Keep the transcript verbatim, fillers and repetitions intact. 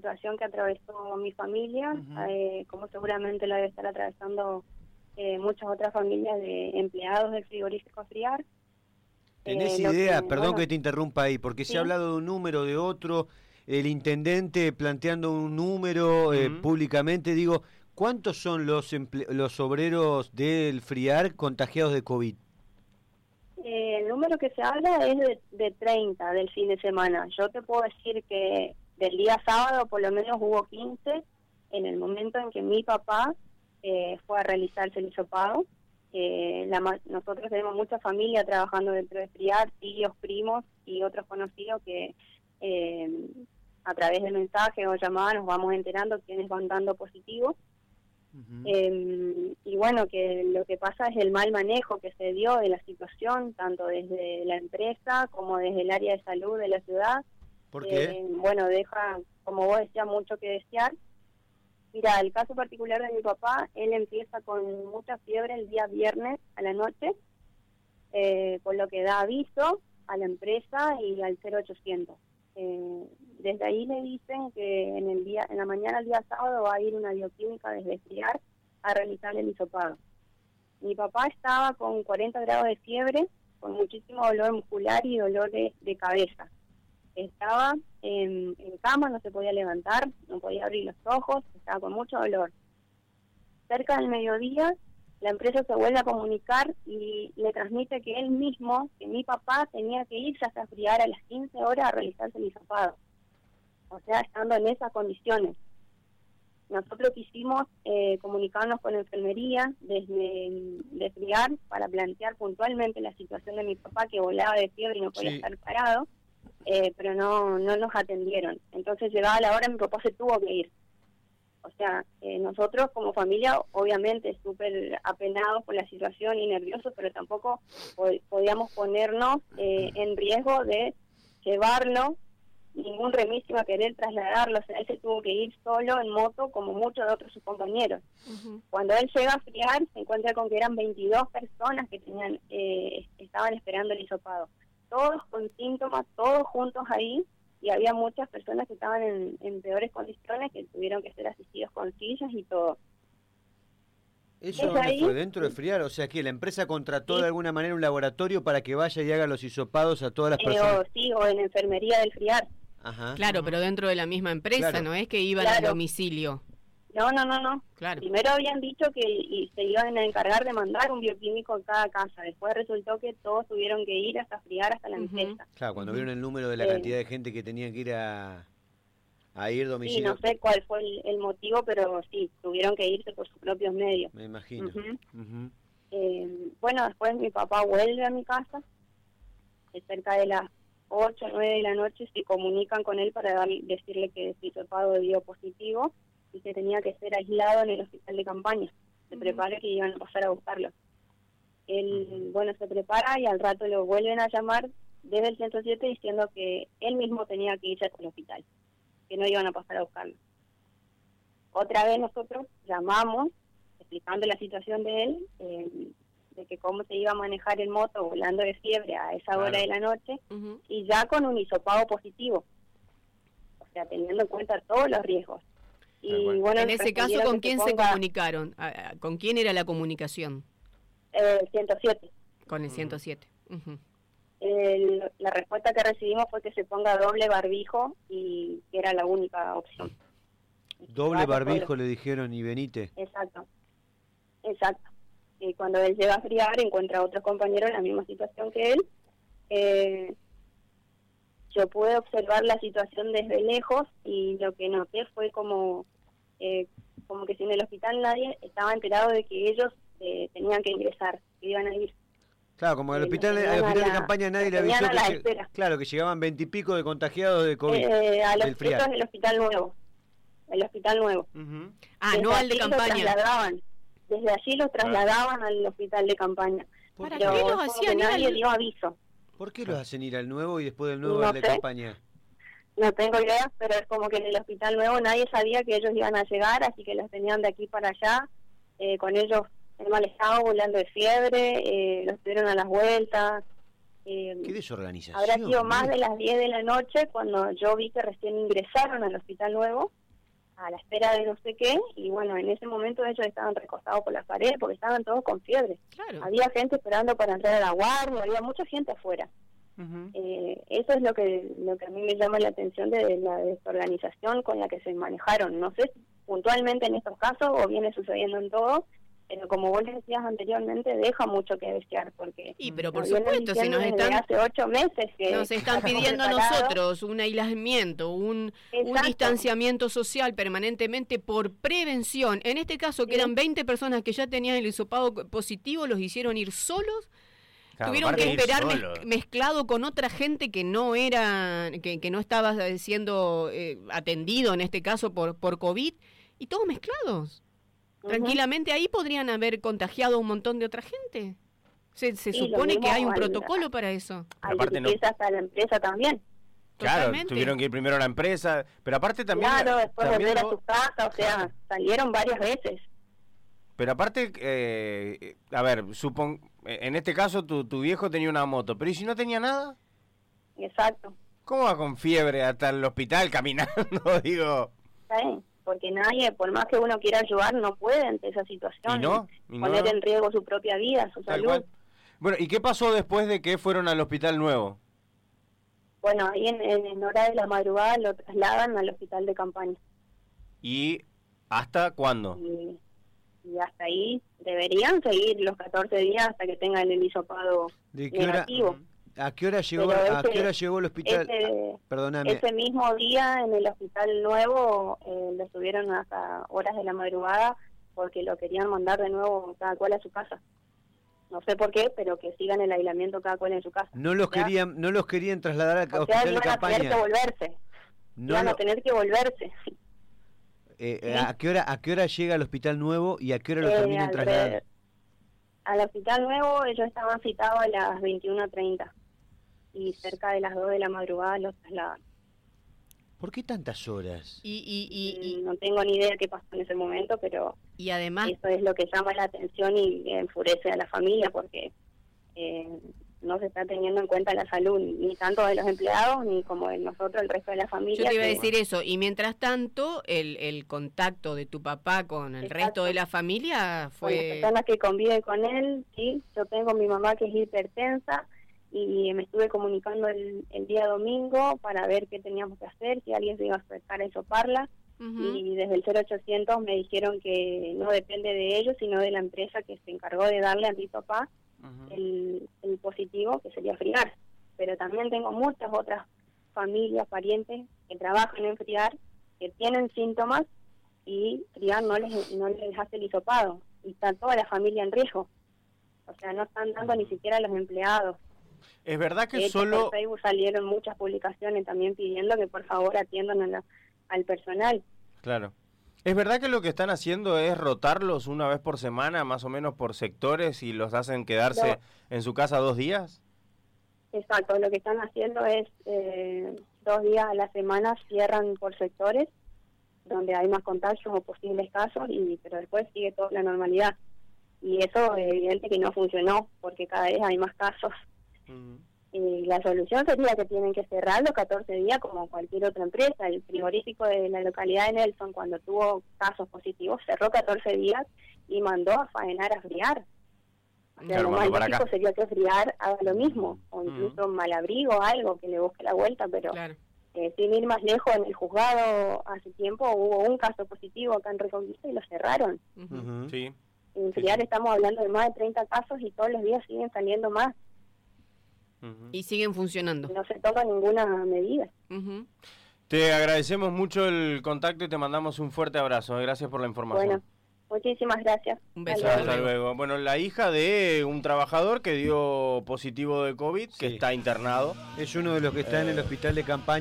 situación que atravesó mi familia, Uh-huh. eh, como seguramente la debe estar atravesando eh, muchas otras familias de empleados del frigorífico Friar. ¿Tenés Eh, idea? que, Perdón bueno, que te interrumpa ahí, porque sí. se ha hablado de un número, de otro, el intendente planteando un número eh, Uh-huh. públicamente, digo, ¿cuántos son los emple- los obreros del Friar contagiados de COVID? Eh, el número que se habla es de, de treinta del fin de semana. Yo te puedo decir que del día sábado por lo menos hubo quince en el momento en que mi papá eh, fue a realizarse el hisopado. Eh, la, nosotros tenemos mucha familia trabajando dentro de Friar, tíos, primos y otros conocidos que eh, a través de mensajes o llamadas nos vamos enterando quiénes van dando positivo. Uh-huh. Eh, y bueno, que lo que pasa es el mal manejo que se dio de la situación, tanto desde la empresa como desde el área de salud de la ciudad. ¿Por qué? Eh, bueno, deja, como vos decías, mucho que desear. Mira, el caso particular de mi papá, él empieza con mucha fiebre el día viernes a la noche, eh, por lo que da aviso a la empresa y al cero ochocientos. Eh, desde ahí le dicen que en el día, en la mañana del día sábado va a ir una bioquímica desde Friar a realizar el hisopado. Mi papá estaba con cuarenta grados de fiebre, con muchísimo dolor muscular y dolor de, de cabeza. Estaba en, en cama, no se podía levantar, no podía abrir los ojos, estaba con mucho dolor. Cerca del mediodía, la empresa se vuelve a comunicar y le transmite que él mismo, que mi papá tenía que irse hasta Friar a las quince horas a realizarse el hisopado. O sea, estando en esas condiciones. Nosotros quisimos eh, comunicarnos con la enfermería desde de Friar para plantear puntualmente la situación de mi papá, que volaba de fiebre y no podía Sí. estar parado, eh, pero no no nos atendieron. Entonces, llegada la hora, mi papá se tuvo que ir. O sea, eh, nosotros como familia, obviamente, súper apenados por la situación y nerviosos, pero tampoco pod- podíamos ponernos eh, en riesgo de llevarlo, ningún remis iba a querer trasladarlo, o sea, él se tuvo que ir solo en moto, como muchos de otros sus compañeros. Uh-huh. Cuando él llega a Friar, se encuentra con que eran veintidós personas que tenían eh, estaban esperando el hisopado. Todos con síntomas, todos juntos ahí, y había muchas personas que estaban en, en peores condiciones, que tuvieron que ser asistidos con sillas y todo. ¿Eso ¿Es dónde ahí? fue? ¿Dentro de Friar? O sea, que la empresa contrató Sí. de alguna manera un laboratorio para que vaya y haga los hisopados a todas las Eh, personas. o sí, o en enfermería del Friar. Ajá. Claro, pero dentro de la misma empresa, Claro. no es que iban Claro. al domicilio. No, no, no, no. Claro. Primero habían dicho que y se iban a encargar de mandar un bioquímico a cada casa. Después resultó que todos tuvieron que ir hasta Friar, hasta la Ujú. empresa. Claro, cuando Ujú. vieron el número de la Eh, cantidad de gente que tenían que ir a, a ir Sí, domicilio, no sé cuál fue el, el motivo, pero sí, tuvieron que irse por sus propios medios. me imagino. Ujú. Ujú. Eh, bueno, después mi papá vuelve a mi casa, eh, cerca de las ocho o nueve de la noche se comunican con él para dar, decirle que su hisopado dio positivo y que tenía que ser aislado en el hospital de campaña. Se Ujú. prepara que iban a pasar a buscarlo. Él, bueno, se prepara y al rato lo vuelven a llamar desde el ciento siete diciendo que él mismo tenía que irse hasta el hospital, que no iban a pasar a buscarlo. Otra vez nosotros llamamos explicando la situación de él, eh, de que cómo se iba a manejar el moto volando de fiebre a esa Claro. hora de la noche, Ujú. y ya con un hisopado positivo, o sea, teniendo en cuenta todos los riesgos. Y Tal cual. bueno, En nos ese caso, respondieron ¿con que quién se ponga, comunicaron? ¿A- a- ¿Con quién era la comunicación? eh, ciento siete. Con el ciento siete. Ujú. El- la respuesta que recibimos fue que se ponga doble barbijo y que era la única opción. Doble Vaya barbijo solo. le dijeron y venite. Exacto, exacto. Y cuando él llega a Friar encuentra a otros compañeros en la misma situación que él. Eh, yo pude observar la situación desde lejos y lo que noté fue como eh, como que si en el hospital nadie estaba enterado de que ellos eh, tenían que ingresar, que iban a ir. Claro, como al Eh, hospital, nos al tenían hospital a de la- campaña nadie nos le avisó tenían a que, la lle- espera. claro, que llegaban veintipico de contagiados de COVID Eh, a los del Friar. chicos del hospital nuevo, el hospital nuevo. Ujú. Ah, Desde no al de allí lo campaña. trasladaban, desde allí los trasladaban al hospital de campaña. ¿Para Pero qué los como hacían que ir nadie al- dio aviso. ¿Por qué los hacen ir al nuevo y después del nuevo No al de sé. campaña? No tengo idea, pero es como que en el hospital nuevo nadie sabía que ellos iban a llegar, así que los tenían de aquí para allá, eh, con ellos en mal estado, volando de fiebre, eh, los tuvieron a las vueltas, Eh, Qué desorganización. habrá sido más ¿no? de las diez de la noche cuando yo vi que recién ingresaron al Hospital Nuevo, a la espera de no sé qué, y bueno, en ese momento ellos estaban recostados por la pared porque estaban todos con fiebre. Claro. Había gente esperando para entrar a la guardia, había mucha gente afuera. Uh-huh. Eh, eso es lo que lo que a mí me llama la atención de la desorganización con la que se manejaron. No sé si puntualmente en estos casos o viene sucediendo en todo, pero como vos le decías anteriormente, deja mucho que desear, porque Y pero por nos vienen supuesto, si diciendo nos desde están, hace ocho meses que nos están estamos pidiendo a preparados. nosotros un aislamiento, un, un Exacto. distanciamiento social permanentemente por prevención. En este caso, que Sí. eran veinte personas que ya tenían el hisopado positivo, los hicieron ir solos. Claro, Tuvieron aparte que de ir esperar solo. mez- mezclado con otra gente que no era, que, que no estaba eh, siendo eh, atendido en este caso por, por COVID, y todos mezclados. Ujú. Tranquilamente ahí podrían haber contagiado a un montón de otra gente. Se, se Sí, lo supone que mismo hay un al- protocolo para eso. Hay Aparte no- limpieza hasta la empresa también. Claro, Totalmente. tuvieron que ir primero a la empresa, pero aparte también... Claro, después también volver a lo- su casa, o sea, salieron varias veces. Pero aparte, eh, a ver, supon, en este caso tu, tu viejo tenía una moto, pero ¿y si no tenía nada? Exacto. ¿Cómo va con fiebre hasta el hospital caminando? Digo, ¿Saben? Porque nadie, por más que uno quiera ayudar, no puede ante esa situación. ¿y no? ¿Y no? Poner en riesgo su propia vida, su Tal salud. cual. Bueno, ¿y qué pasó después de que fueron al hospital nuevo? Bueno, ahí en, en, en hora de la madrugada lo trasladan al hospital de campaña. ¿Y hasta cuándo? Y, y hasta ahí deberían seguir los catorce días hasta que tengan el hisopado ¿De qué hora, negativo. ¿A qué hora llegó, Pero a ese- qué hora llegó el hospital? Ese, Ah, perdóname. ese mismo día en el hospital nuevo eh, lo estuvieron hasta horas de la madrugada porque lo querían mandar de nuevo cada cual a su casa. No sé por qué, pero que sigan el aislamiento cada cual en su casa. No los O sea, querían, no los querían trasladar al O sea, hospital de iban a tener que campaña. volverse. No iban lo- a tener que volverse. eh, sí. ¿A qué hora, a qué hora llega al hospital nuevo y a qué hora lo Eh, terminan alrededor- trasladando? Al hospital nuevo ellos estaban citados a las veintiuna treinta y cerca de las dos de la madrugada los trasladan. ¿Por qué tantas horas? Y, y, y, y, No tengo ni idea qué pasó en ese momento, pero y además, eso es lo que llama la atención y enfurece a la familia porque eh, no se está teniendo en cuenta la salud ni tanto de los empleados ni como de nosotros, el resto de la familia. yo te iba a que- decir eso, y mientras tanto, el, el contacto de tu papá con el Exacto. resto de la familia con las fue... personas que conviven con él, sí, yo tengo mi mamá que es hipertensa y me estuve comunicando el, el día domingo para ver qué teníamos que hacer, si alguien se iba a acercar a hisoparla. Ujú. Y desde el cero ochocientos me dijeron que no depende de ellos, sino de la empresa que se encargó de darle a mi papá Ujú. el, el positivo, que sería Friar. Pero también tengo muchas otras familias, parientes que trabajan en Friar, que tienen síntomas y Friar no les, no les hace el hisopado. Y está toda la familia en riesgo. O sea, no están dando ni siquiera a los empleados. Es verdad De que hecho, solo... por Facebook salieron muchas publicaciones también pidiendo que por favor atiendan a la- al personal. Claro. ¿Es verdad que lo que están haciendo es rotarlos una vez por semana, más o menos por sectores, y los hacen quedarse No. en su casa dos días? Exacto, lo que están haciendo es eh, dos días a la semana cierran por sectores donde hay más contagios o posibles casos, y pero después sigue toda la normalidad. Y eso es evidente que no funcionó porque cada vez hay más casos. Ujú. Y la solución sería que tienen que cerrar los catorce días como cualquier otra empresa. El frigorífico de la localidad de Nelson, cuando tuvo casos positivos, cerró catorce días y mandó a faenar a Friar. O sea, Claro, lo más mandó para lógico acá. sería que Friar haga lo mismo, o Mm. incluso Malabrigo, algo que le busque la vuelta, pero Claro. eh, sin ir más lejos, en el juzgado hace tiempo hubo un caso positivo acá en Reconquista y lo cerraron. Ujú. Ujú. Sí. En Sí, Friar sí. estamos hablando de más de treinta casos y todos los días siguen saliendo más. Ujú. Y siguen funcionando. No se toma ninguna medida. Ujú. Te agradecemos mucho el contacto y te mandamos un fuerte abrazo. Gracias por la información. Bueno, muchísimas gracias. Un beso. Hasta Hasta luego. luego. Bueno, la hija de un trabajador que dio positivo de COVID, que Sí. está internado. Es uno de los que está en el Eh. hospital de campaña.